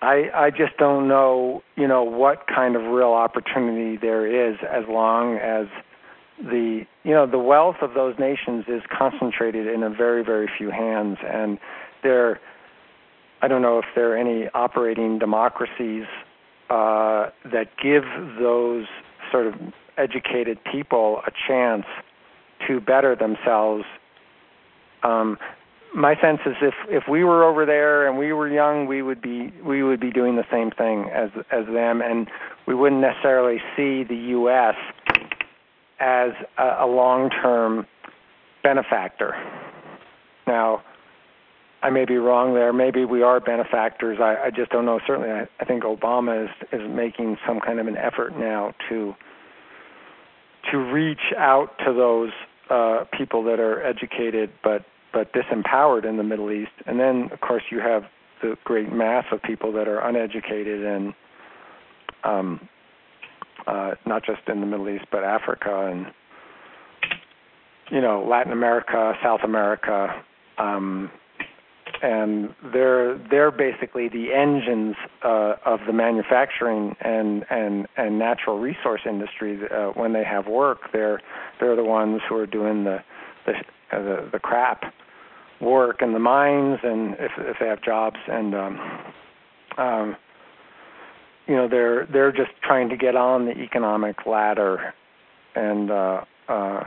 I, I just don't know, you know, what kind of real opportunity there is as long as the, you know, the wealth of those nations is concentrated in a very, very few hands. And there, I don't know if there are any operating democracies uh, that give those sort of educated people a chance to better themselves. Um, my sense is if, if we were over there and we were young, we would be we would be doing the same thing as as them, and we wouldn't necessarily see the U S as a, a long-term benefactor. Now, I may be wrong there. Maybe we are benefactors. I, I just don't know. Certainly, I, I think Obama is is making some kind of an effort now to to reach out to those uh, people that are educated but but disempowered in the Middle East. And then, of course, you have the great mass of people that are uneducated and um, uh, not just in the Middle East, but Africa and, you know, Latin America, South America, um, and they're they're basically the engines uh, of the manufacturing and, and, and natural resource industry. Uh, when they have work, they're they're the ones who are doing the the, uh, the, the crap work in the mines, and if if they have jobs, and um, um, you know they're they're just trying to get on the economic ladder, and uh, uh,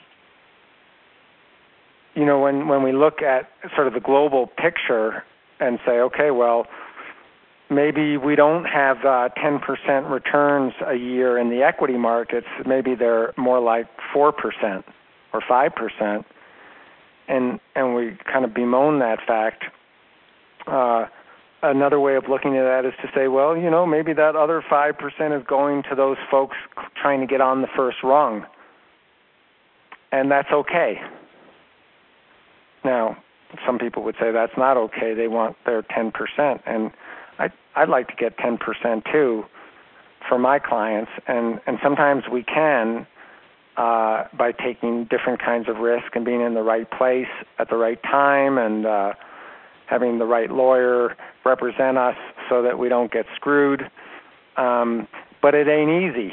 you know when when we look at sort of the global picture and say, okay, well, maybe we don't have uh, ten percent returns a year in the equity markets. Maybe they're more like four percent or five percent. And and we kind of bemoan that fact. Uh, another way of looking at that is to say, well, you know, maybe that other five percent is going to those folks trying to get on the first rung. And that's okay. Now, some people would say that's not okay. They want their ten percent. And I, I'd like to get ten percent too for my clients. And, and sometimes we can, Uh, by taking different kinds of risk and being in the right place at the right time and uh, having the right lawyer represent us so that we don't get screwed. Um, but it ain't easy.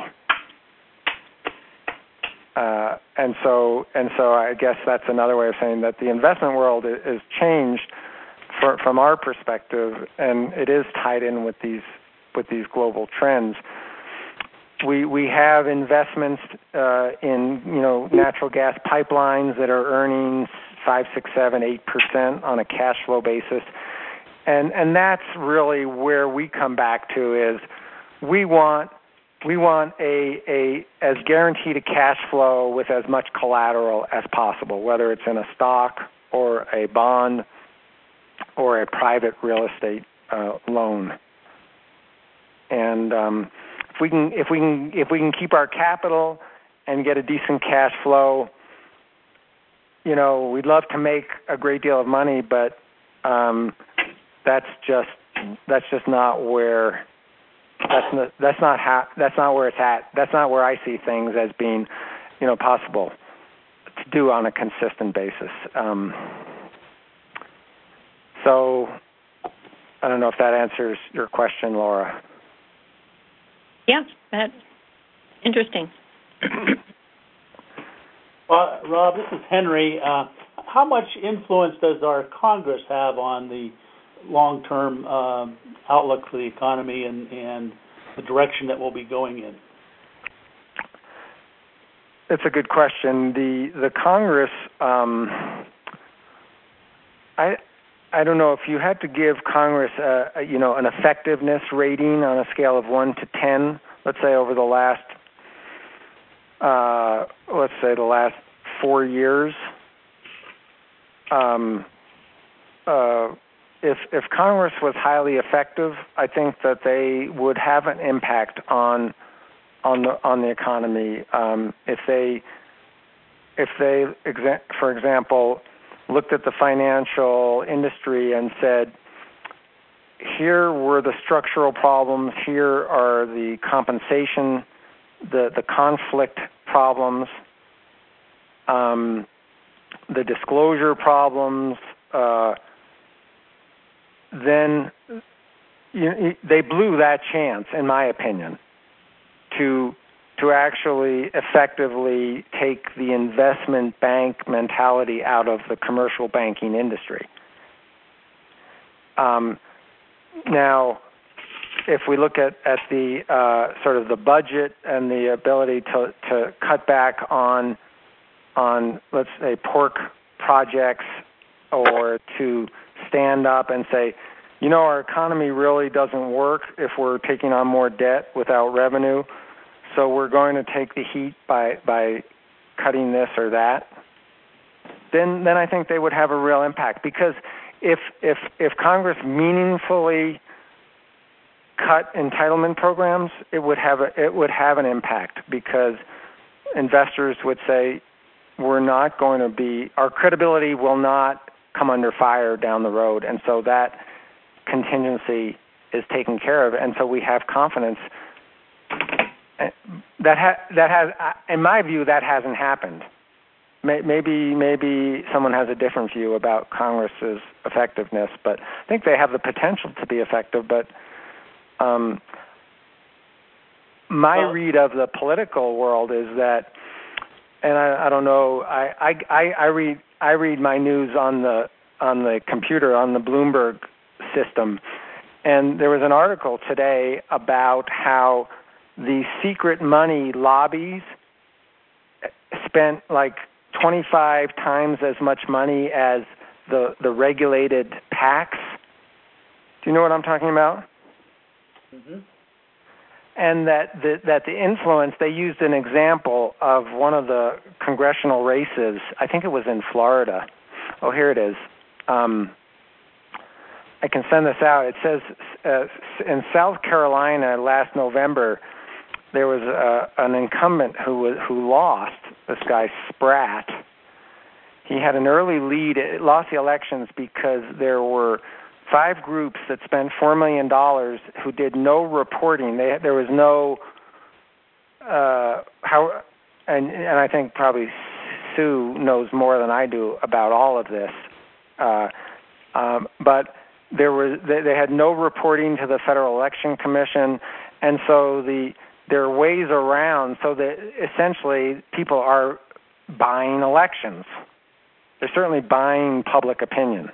Uh, and so and so I guess that's another way of saying that the investment world is changed for, from our perspective, and it is tied in with these with these global trends. We we have investments uh, in you know natural gas pipelines that are earning five, six, seven, eight percent on a cash flow basis, and and that's really where we come back to is we want we want a a as guaranteed a cash flow with as much collateral as possible, whether it's in a stock or a bond or a private real estate uh, loan, and um, If we can, if we can, if we can keep our capital and get a decent cash flow, you know, we'd love to make a great deal of money, but um, that's just that's just not where that's not, that's not how that's not where it's at. That's not where I see things as being, you know, possible to do on a consistent basis. Um, so, I don't know if that answers your question, Laura. Yeah, that's interesting. Well, Rob, this is Henry. Uh, how much influence does our Congress have on the long-term uh, outlook for the economy and, and the direction that we'll be going in? It's a good question. The the Congress, um, I I don't know if you had to give Congress a, a, you know an effectiveness rating on a scale of one to ten. Let's say over the last uh, let's say the last four years. Um, uh, if if Congress was highly effective, I think that they would have an impact on on the on the economy. Um, if they if they exa- for example looked at the financial industry and said, here were the structural problems, here are the compensation, the, the conflict problems, um, the disclosure problems, uh, then you know, they blew that chance, in my opinion, to to actually effectively take the investment bank mentality out of the commercial banking industry. Um, now, if we look at, at the uh, sort of the budget and the ability to, to cut back on, on, let's say, pork projects, or to stand up and say, you know, our economy really doesn't work if we're taking on more debt without revenue, so we're going to take the heat by by cutting this or that, then then I think they would have a real impact. Because if if if Congress meaningfully cut entitlement programs, it would have a, it would have an impact, because investors would say, we're not going to be, our credibility will not come under fire down the road, and so that contingency is taken care of, and so we have confidence. That ha- that has, in my view, that hasn't happened. Maybe maybe someone has a different view about Congress's effectiveness, but I think they have the potential to be effective. But um, my well, read of the political world is that, and I, I don't know, I, I I read I read my news on the on the computer on the Bloomberg system, and there was an article today about how the secret money lobbies spent like twenty-five times as much money as the the regulated PACs. Do you know what I'm talking about? Mm-hmm. And that the, that the influence, they used an example of one of the congressional races. I think it was in Florida. Oh, here it is. Um, I can send this out. It says uh, in South Carolina last November, there was a, an incumbent who was, who lost, this guy Spratt. He had an early lead. It lost the elections because there were five groups that spent four million dollars who did no reporting. They, there was no, uh, how, and, and I think probably Sue knows more than I do about all of this, uh, um, but there was, they, they had no reporting to the Federal Election Commission, and so the there are ways around, so that essentially people are buying elections. They're certainly buying public opinion.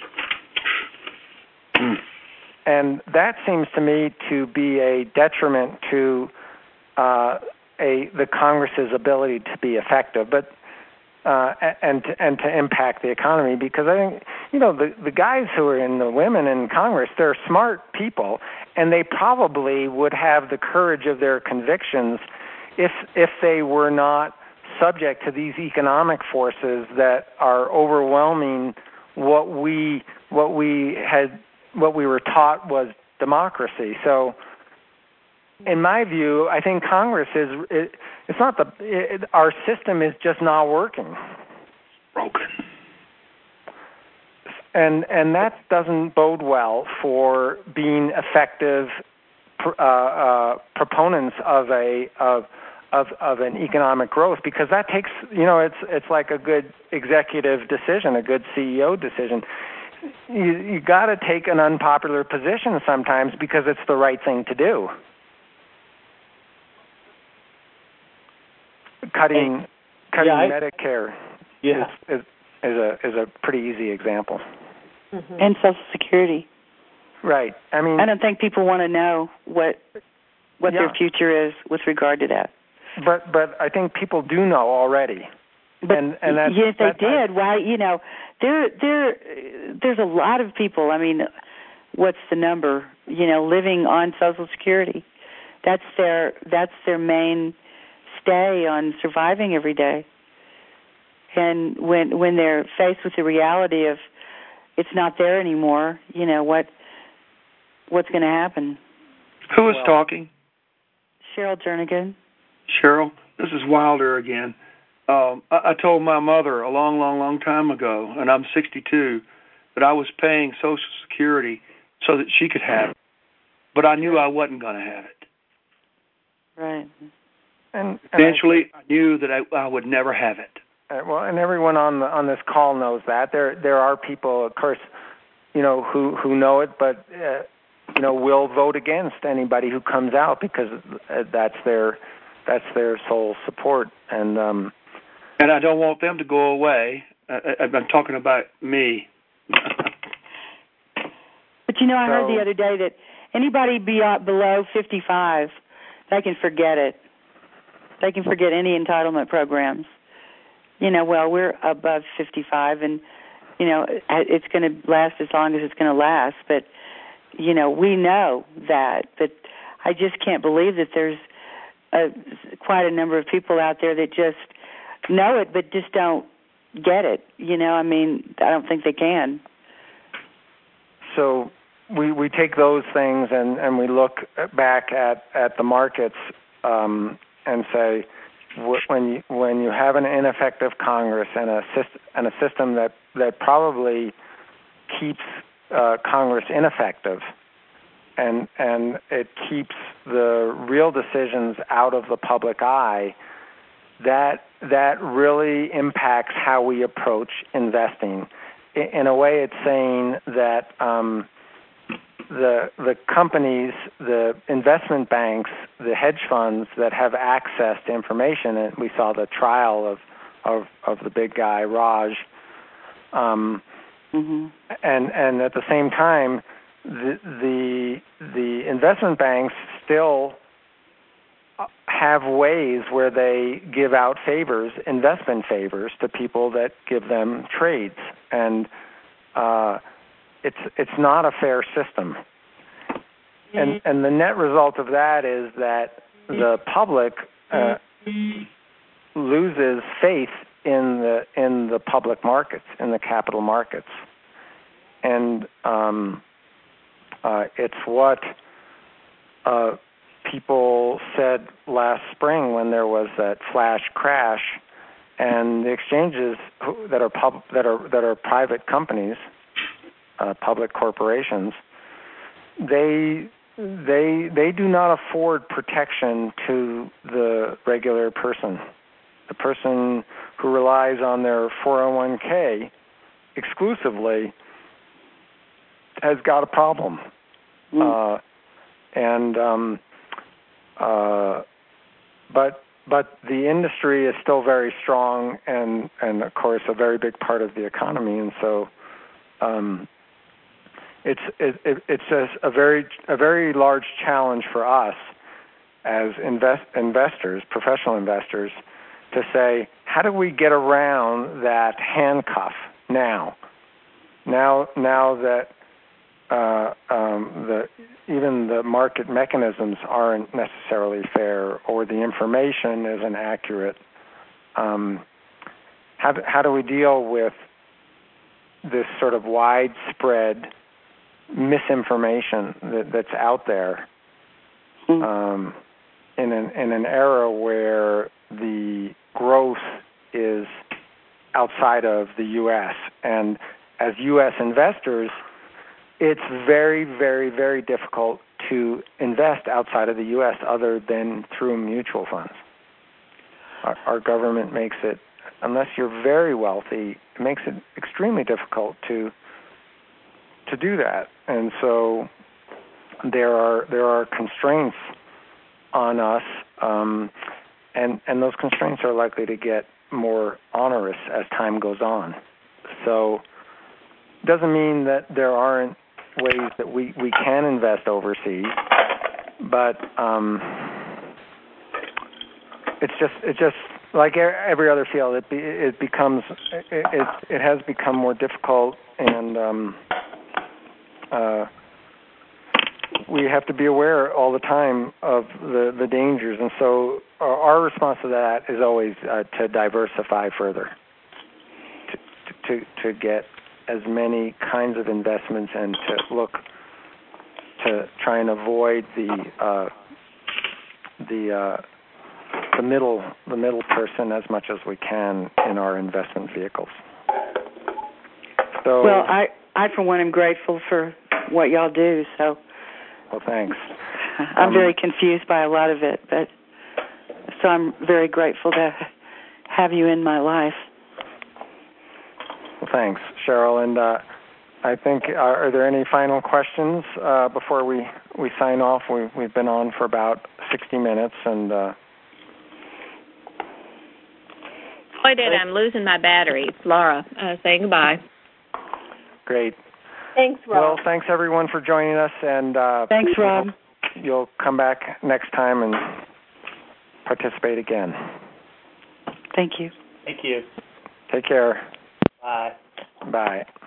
And that seems to me to be a detriment to uh, a the Congress's ability to be effective, but uh, and to, and to impact the economy. Because I think, you know, the the guys who are in the women in Congress, they're smart people, and they probably would have the courage of their convictions if if they were not subject to these economic forces that are overwhelming what we what we had what we were taught was democracy. So, in my view, I think Congress is it, it's not the it, our system is just not working. Broken. And and that doesn't bode well for being effective uh, uh, proponents of a of of of an economic growth, because that takes, you know, it's it's like a good executive decision, a good C E O decision. You you got to take an unpopular position sometimes because it's the right thing to do. Cutting hey, cutting yeah, I, Medicare yeah. is, is is a is a pretty easy example. Mm-hmm. And Social Security. Right. I mean, I don't think people want to know what what yeah. their future is with regard to that. But but I think people do know already. But and, and that's, yeah, if they that's, did, why? You know, there there there's a lot of people. I mean, what's the number? You know, living on Social Security. That's their that's their main stay on surviving every day. And when when they're faced with the reality of it's not there anymore, you know, what what's going to happen? Who is well, talking? Cheryl Jernigan. Cheryl, this is Wilder again. Um, I, I told my mother a long, long, long time ago, and I'm sixty-two, that I was paying Social Security so that she could have it. But I knew I wasn't going to have it. Right. And, and eventually, I, I knew that I, I would never have it. Uh, well, and everyone on the, on this call knows that. There there are people, of course, you know, who, who know it, but uh, you know, will vote against anybody who comes out because that's their that's their sole support. And um, and I don't want them to go away. I, I'm talking about me. But you know, I so, heard the other day that anybody beyond below fifty-five, they can forget it. They can forget any entitlement programs. You know, well, we're above fifty-five, and you know, it's going to last as long as it's going to last. But you know, we know that. But I just can't believe that there's a, quite a number of people out there that just know it, but just don't get it. You know, I mean, I don't think they can. So we we take those things and, and we look back at, at the markets um, and say, when you when you have an ineffective Congress and a system, and a system that, that probably keeps uh, Congress ineffective, and and it keeps the real decisions out of the public eye, that that really impacts how we approach investing. In a way, it's saying that um, the the companies, the investment banks, the hedge funds that have access to information, and we saw the trial of of, of the big guy Raj, um, mm-hmm. and and at the same time, the the the investment banks still have ways where they give out favors, investment favors, to people that give them trades, and uh, it's it's not a fair system. And and the net result of that is that the public uh, loses faith in the in the public markets, in the capital markets, and um, uh, it's what uh, people said last spring when there was that flash crash, and the exchanges that are pub, that are that are private companies, uh, public corporations, they they they do not afford protection to the regular person, the person who relies on their four oh one k exclusively has got a problem, mm. uh, and um, Uh, but but the industry is still very strong, and, and of course a very big part of the economy, and so um, it's it, it, it's a, a very a very large challenge for us as invest investors, professional investors, to say, how do we get around that handcuff now? Now now that uh, um, the even the market mechanisms aren't necessarily fair, or the information isn't accurate. Um, how, do, how do we deal with this sort of widespread misinformation that, that's out there um, in an in an era where the growth is outside of the U S, and as U S investors, it's very, very, very difficult to invest outside of the U S other than through mutual funds. Our, our government makes it, unless you're very wealthy, it makes it extremely difficult to to do that. And so there are there are constraints on us, um, and and those constraints are likely to get more onerous as time goes on. So it doesn't mean that there aren't ways that we, we can invest overseas, but um, it's just it's just like every other field. It be, it becomes it, it it has become more difficult, and um, uh, we have to be aware all the time of the, the dangers. And so our, our response to that is always uh, to diversify further, to to to get as many kinds of investments, and to look to try and avoid the uh, the uh, the middle the middle person as much as we can in our investment vehicles. So, well, I I for one am grateful for what y'all do. So, well, thanks. I'm um, very confused by a lot of it, but so I'm very grateful to have you in my life. Well, thanks, Cheryl. And uh, I think, uh, are there any final questions uh, before we, we sign off? We, we've been on for about sixty minutes, and uh, Boy, did I'm losing my battery. It's Laura uh, saying goodbye. Great. Thanks, Rob. Well, thanks everyone for joining us, and uh, Thanks, Rob. You'll come back next time and participate again. Thank you. Thank you. Take care. Bye. Bye.